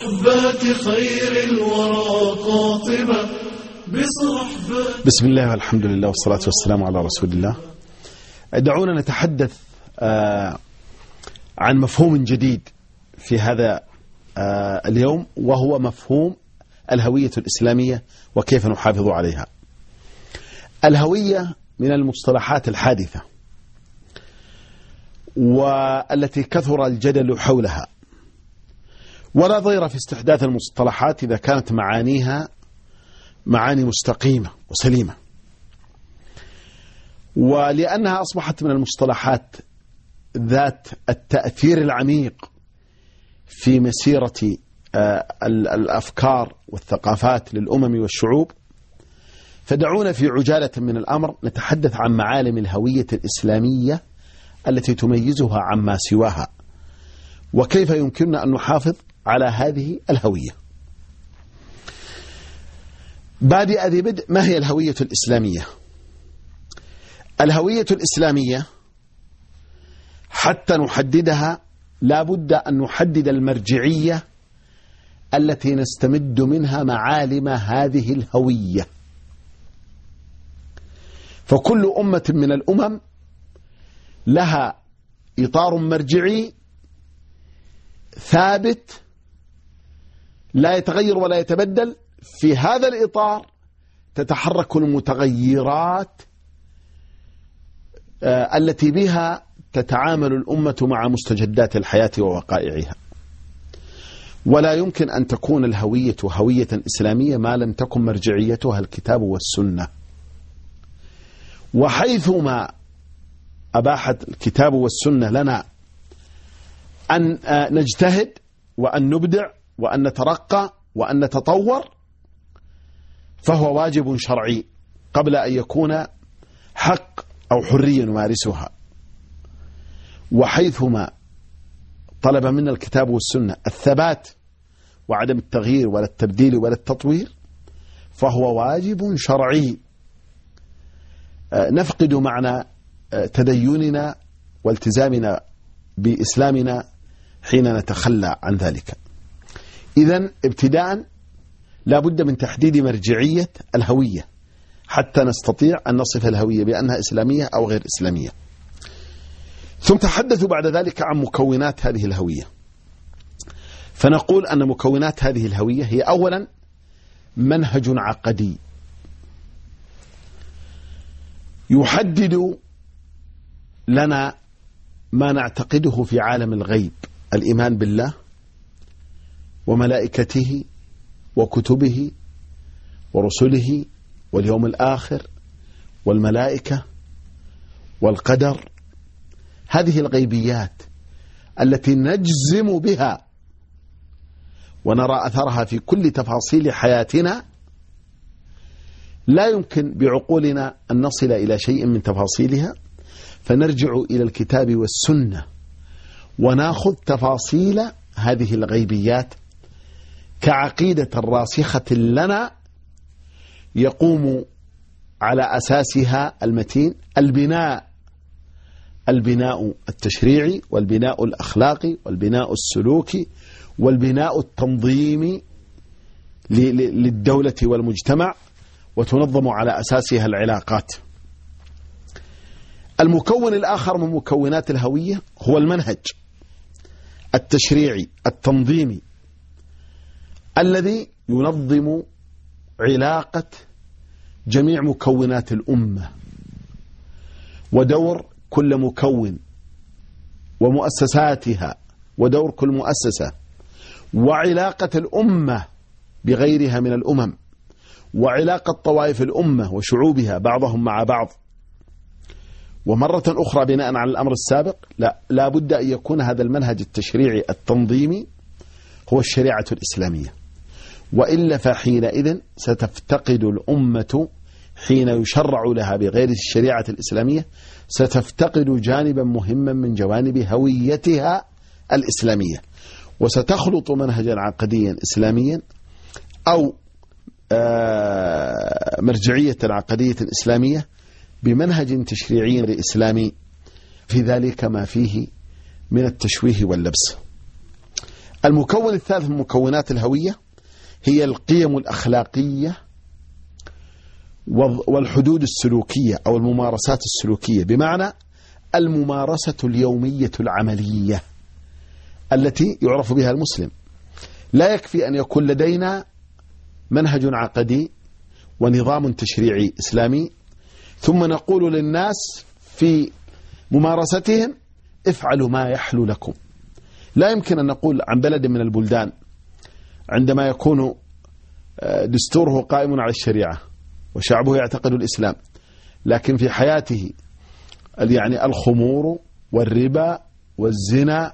صحبات خير الورى قاطبة بصحبات. بسم الله والحمد لله والصلاة والسلام على رسول الله. دعونا نتحدث عن مفهوم جديد في هذا اليوم، وهو مفهوم الهوية الإسلامية وكيف نحافظ عليها. الهوية من المصطلحات الحادثة والتي كثر الجدل حولها، ولا ضير في استحداث المصطلحات إذا كانت معانيها معاني مستقيمة وسليمة، ولأنها أصبحت من المصطلحات ذات التأثير العميق في مسيرة الأفكار والثقافات للأمم والشعوب، فدعونا في عجالة من الأمر نتحدث عن معالم الهوية الإسلامية التي تميزها عما سواها، وكيف يمكننا أن نحافظ على هذه الهوية. بادئ ذي بدء، ما هي الهوية الإسلامية؟ الهوية الإسلامية حتى نحددها لا بد أن نحدد المرجعية التي نستمد منها معالم هذه الهوية. فكل أمة من الأمم لها إطار مرجعي ثابت لا يتغير ولا يتبدل. في هذا الإطار تتحرك المتغيرات التي بها تتعامل الأمة مع مستجدات الحياة ووقائعها. ولا يمكن أن تكون الهوية هوية إسلامية ما لم تكن مرجعيتها الكتاب والسنة. وحيثما أباحت الكتاب والسنة لنا أن نجتهد وأن نبدع وأن نترقى وأن نتطور، فهو واجب شرعي قبل أن يكون حق أو حرية نمارسها. وحيثما طلب منا الكتاب والسنة الثبات وعدم التغيير ولا التبديل ولا التطوير، فهو واجب شرعي نفقد معنى تديننا والتزامنا بإسلامنا حين نتخلى عن ذلك. إذن ابتداء لا بد من تحديد مرجعية الهوية حتى نستطيع أن نصف الهوية بأنها إسلامية أو غير إسلامية. ثم تحدثوا بعد ذلك عن مكونات هذه الهوية، فنقول أن مكونات هذه الهوية هي أولا منهج عقدي يحدد لنا ما نعتقده في عالم الغيب: الإيمان بالله وملائكته وكتبه ورسله واليوم الآخر والملائكة والقدر. هذه الغيبيات التي نجزم بها ونرى أثرها في كل تفاصيل حياتنا، لا يمكن بعقولنا أن نصل إلى شيء من تفاصيلها، فنرجع إلى الكتاب والسنة وناخذ تفاصيل هذه الغيبيات كعقيدة راسخة لنا يقوم على أساسها المتين البناء التشريعي والبناء الأخلاقي والبناء السلوكي والبناء التنظيمي للدولة والمجتمع، وتنظم على أساسها العلاقات. المكون الآخر من مكونات الهوية هو المنهج التشريعي التنظيمي الذي ينظم علاقة جميع مكونات الأمة، ودور كل مكون ومؤسساتها ودور كل مؤسسة، وعلاقة الأمة بغيرها من الأمم، وعلاقة طوائف الأمة وشعوبها بعضهم مع بعض. ومرة أخرى بناء على الأمر السابق لا بد أن يكون هذا المنهج التشريعي التنظيمي هو الشريعة الإسلامية، وإلا فحينئذ ستفتقد الأمة حين يشرع لها بغير الشريعة الإسلامية، ستفتقد جانبا مهما من جوانب هويتها الإسلامية، وستخلط منهجا عقديا إسلاميا أو مرجعية عقدية إسلامية بمنهج تشريعي إسلامي، في ذلك ما فيه من التشويه واللبس. المكون الثالث من مكونات الهوية هي القيم الأخلاقية والحدود السلوكية أو الممارسات السلوكية، بمعنى الممارسة اليومية العملية التي يعرف بها المسلم. لا يكفي أن يكون لدينا منهج عقدي ونظام تشريعي إسلامي ثم نقول للناس في ممارستهم افعلوا ما يحلو لكم. لا يمكن أن نقول عن بلد من البلدان عندما يكون دستوره قائم على الشريعة وشعبه يعتقد الإسلام، لكن في حياته يعني الخمور والربا والزنا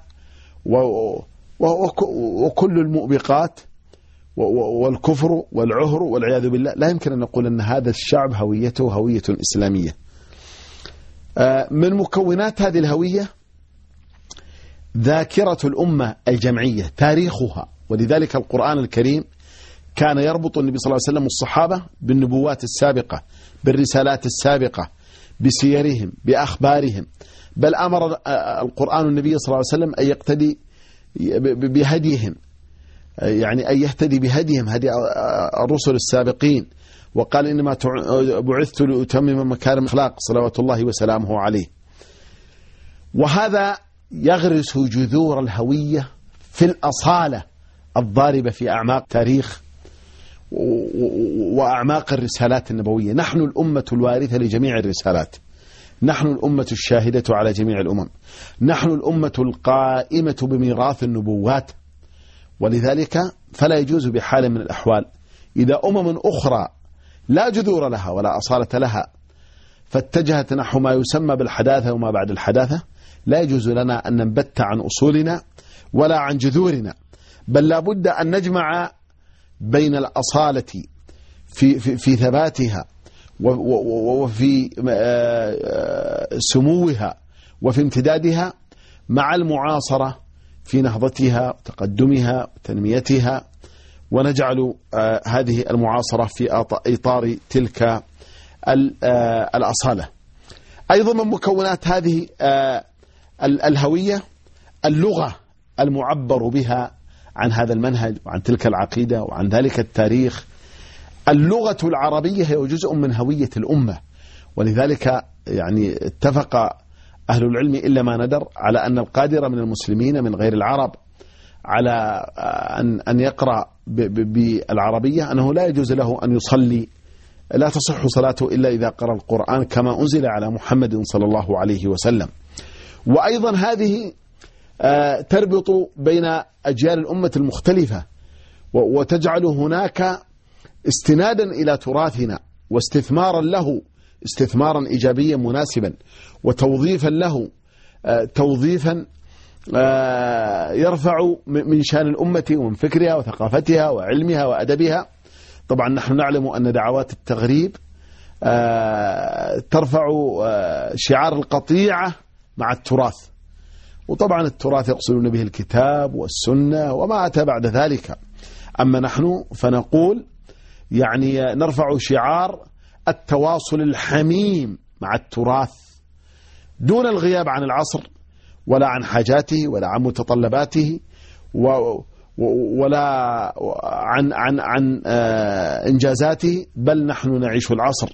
وكل المؤبقات والكفر والعهر والعياذ بالله، لا يمكن أن نقول أن هذا الشعب هويته هوية إسلامية. من مكونات هذه الهوية ذاكرة الأمة الجمعية، تاريخها. ولذلك القرآن الكريم كان يربط النبي صلى الله عليه وسلم والصحابة بالنبوات السابقة، بالرسالات السابقة، بسيرهم، بأخبارهم. بل أمر القرآن النبي صلى الله عليه وسلم أن يقتدي بهديهم، يعني أن يهتدي بهديهم، هدي الرسل السابقين. وقال إنما بعثت لأتمم مكارم الأخلاق صلوات الله وسلامه عليه. وهذا يغرس جذور الهوية في الأصالة الضاربة في أعماق التاريخ وأعماق الرسالات النبوية. نحن الأمة الوارثة لجميع الرسالات، نحن الأمة الشاهدة على جميع الأمم، نحن الأمة القائمة بميراث النبوات. ولذلك فلا يجوز بحال من الأحوال إذا أمم أخرى لا جذور لها ولا أصالة لها فاتجهت نحو ما يسمى بالحداثة وما بعد الحداثة، لا يجوز لنا أن ننبت عن أصولنا ولا عن جذورنا، بل لا بد أن نجمع بين الأصالة في ثباتها وفي سموها وفي امتدادها مع المعاصرة في نهضتها وتقدمها وتنميتها، ونجعل هذه المعاصرة في إطار تلك الأصالة. أيضا من مكونات هذه الهوية اللغة المعبر بها عن هذا المنهج وعن تلك العقيدة وعن ذلك التاريخ. اللغة العربية هي جزء من هوية الأمة، ولذلك يعني اتفق أهل العلم إلا ما ندر على أن القادر من المسلمين من غير العرب على أن يقرأ بالعربية أنه لا يجوز له أن يصلي، لا تصح صلاته إلا إذا قرأ القرآن كما أنزل على محمد صلى الله عليه وسلم. وأيضا هذه تربط بين أجيال الأمة المختلفة وتجعل هناك استنادا إلى تراثنا واستثمارا له استثمارا إيجابيا مناسبا، وتوظيفا له توظيفا يرفع من شان الأمة ومن فكرها وثقافتها وعلمها وأدبها. طبعا نحن نعلم أن دعوات التغريب ترفع شعار القطيعة مع التراث، وطبعا التراث يقصدون به الكتاب والسنة وما أتى بعد ذلك. أما نحن فنقول يعني نرفع شعار التواصل الحميم مع التراث دون الغياب عن العصر ولا عن حاجاته ولا عن متطلباته ولا عن إنجازاته، بل نحن نعيش العصر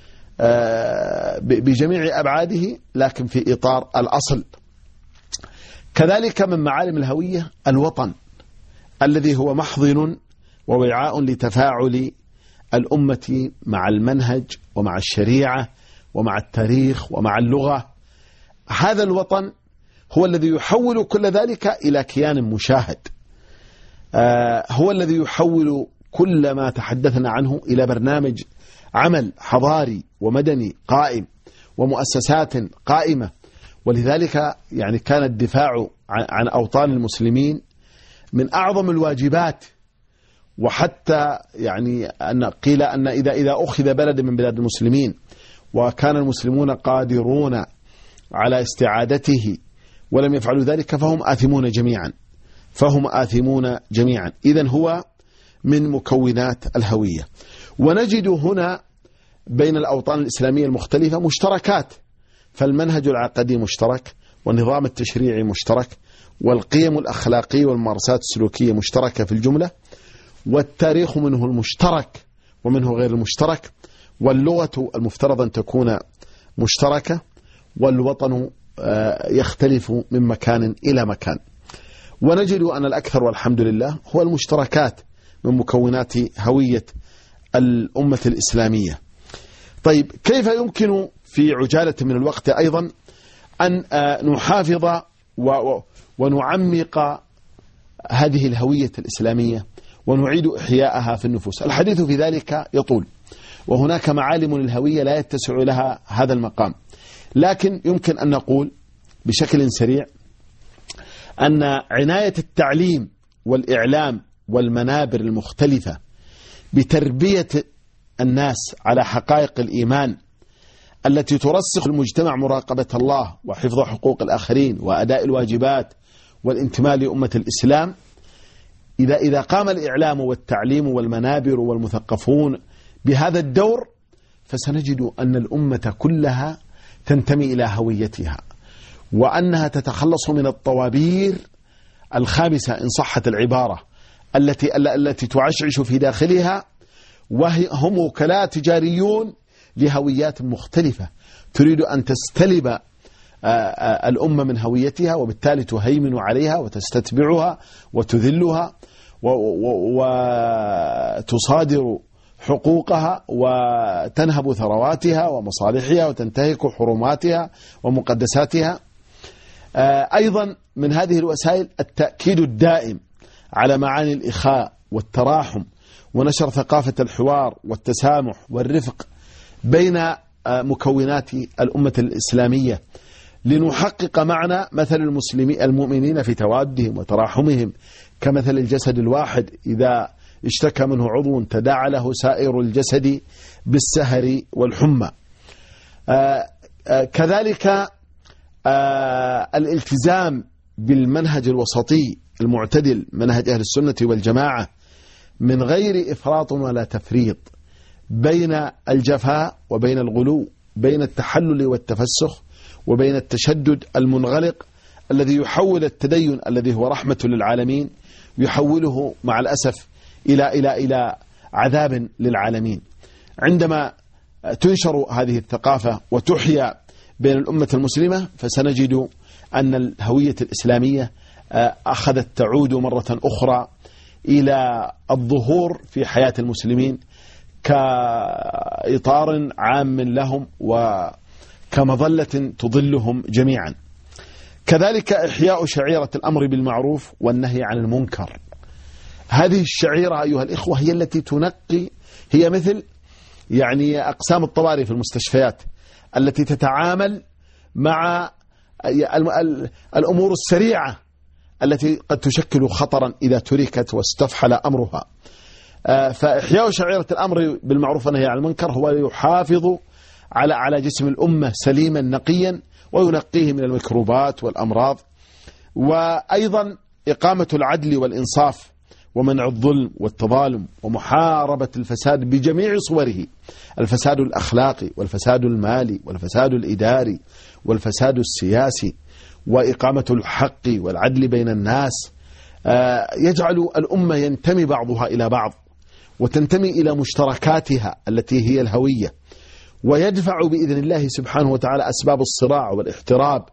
بجميع أبعاده لكن في إطار الأصل. كذلك من معالم الهوية الوطن الذي هو محضن ووعاء لتفاعل الأمة مع المنهج ومع الشريعة ومع التاريخ ومع اللغة. هذا الوطن هو الذي يحول كل ذلك إلى كيان مشاهد، هو الذي يحول كل ما تحدثنا عنه إلى برنامج عمل حضاري ومدني قائم ومؤسسات قائمة. ولذلك يعني كان الدفاع عن أوطان المسلمين من أعظم الواجبات، وحتى يعني أن قيل أن إذا أخذ بلد من بلاد المسلمين وكان المسلمون قادرون على استعادته ولم يفعلوا ذلك فهم آثمون جميعا، فهم آثمون جميعا. إذن هو من مكونات الهوية. ونجد هنا بين الأوطان الإسلامية المختلفة مشتركات، فالمنهج العقدي مشترك، والنظام التشريعي مشترك، والقيم الأخلاقية والممارسات السلوكية مشتركة في الجملة، والتاريخ منه المشترك ومنه غير المشترك، واللغة المفترض أن تكون مشتركة، والوطن يختلف من مكان إلى مكان. ونجد أن الأكثر والحمد لله هو المشتركات من مكونات هوية الأمة الإسلامية. طيب، كيف يمكن في عجالة من الوقت أيضا أن نحافظ ونعمق هذه الهوية الإسلامية ونعيد إحياءها في النفوس؟ الحديث في ذلك يطول، وهناك معالم للهوية لا يتسع لها هذا المقام، لكن يمكن أن نقول بشكل سريع أن عناية التعليم والإعلام والمنابر المختلفة بتربية الناس على حقائق الإيمان التي ترسخ المجتمع مراقبة الله وحفظ حقوق الآخرين وأداء الواجبات والانتماء لأمة الإسلام، إذا قام الإعلام والتعليم والمنابر والمثقفون بهذا الدور، فسنجد أن الأمة كلها تنتمي إلى هويتها، وأنها تتخلص من الطوابير الخامسة إن صحت العبارة التي تعشعش في داخلها، وهم وكلاء تجاريون لهويات مختلفة تريد أن تستلب الأمة من هويتها، وبالتالي تهيمن عليها وتستتبعها وتذلها وتصادر حقوقها وتنهب ثرواتها ومصالحها وتنتهك حرماتها ومقدساتها. أيضا من هذه الوسائل التأكيد الدائم على معاني الإخاء والتراحم ونشر ثقافة الحوار والتسامح والرفق بين مكونات الأمة الإسلامية، لنحقق معنى مثل المؤمنين في توادهم وتراحمهم كمثل الجسد الواحد إذا اشتكى منه عضو تداعى له سائر الجسد بالسهر والحمى. كذلك الالتزام بالمنهج الوسطي المعتدل، منهج أهل السنة والجماعة، من غير إفراط ولا تفريط، بين الجفاء وبين الغلو، بين التحلل والتفسخ وبين التشدد المنغلق الذي يحول التدين الذي هو رحمة للعالمين يحوله مع الأسف إلى عذاب للعالمين. عندما تنشر هذه الثقافة وتحيا بين الأمة المسلمة، فسنجد أن الهوية الإسلامية أخذت تعود مرة أخرى إلى الظهور في حياة المسلمين كإطار عام لهم وكمظلة تظلهم جميعا. كذلك إحياء شعيرة الأمر بالمعروف والنهي عن المنكر. هذه الشعيرة أيها الإخوة هي التي تنقي، هي مثل أقسام الطوارئ في المستشفيات التي تتعامل مع الأمور السريعة التي قد تشكل خطرا إذا تركت واستفحل أمرها. فإحياء شعيرة الأمر بالمعروف والنهي عن المنكر هو يحافظ على جسم الأمة سليما نقيا وينقيه من الميكروبات والأمراض. وأيضا إقامة العدل والإنصاف ومنع الظلم والتظالم ومحاربة الفساد بجميع صوره، الفساد الأخلاقي والفساد المالي والفساد الإداري والفساد السياسي، وإقامة الحق والعدل بين الناس، يجعل الأمة ينتمي بعضها إلى بعض وتنتمي إلى مشتركاتها التي هي الهوية، ويدفع بإذن الله سبحانه وتعالى أسباب الصراع والاحتراب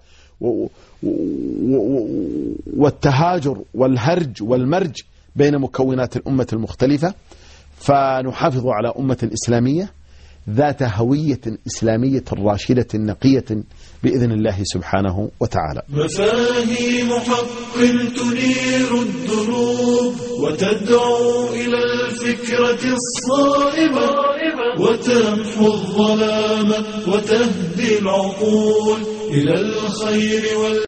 والتهاجر والهرج والمرج بين مكونات الأمة المختلفة، فنحافظ على أمة إسلامية ذات هوية إسلامية راشدة نقية بإذن الله سبحانه وتعالى. مفاهيم حق تنير الدروب وتدعو إلى الفكرة الصائبة وتمحو الظلام وتهدي العقول إلى الخير